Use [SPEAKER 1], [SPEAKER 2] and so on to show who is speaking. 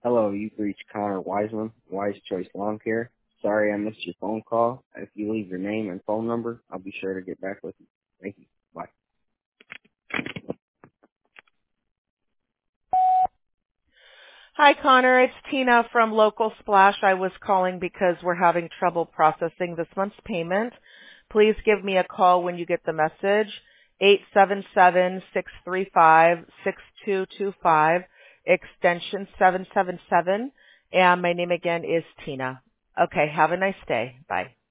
[SPEAKER 1] Hello, you've reached Connor Wiseman, Wise Choice Lawn Care. Sorry I missed your phone call. If you leave your name and phone number, I'll be sure to get back with you. Thank you. Bye.
[SPEAKER 2] Hi, Connor. It's Tina from Local Splash. I was calling because we're having trouble processing this month's payment. Please give me a call when you get the message. 877-635-6225, extension 777. And my name again is Tina. Okay, have a nice day. Bye.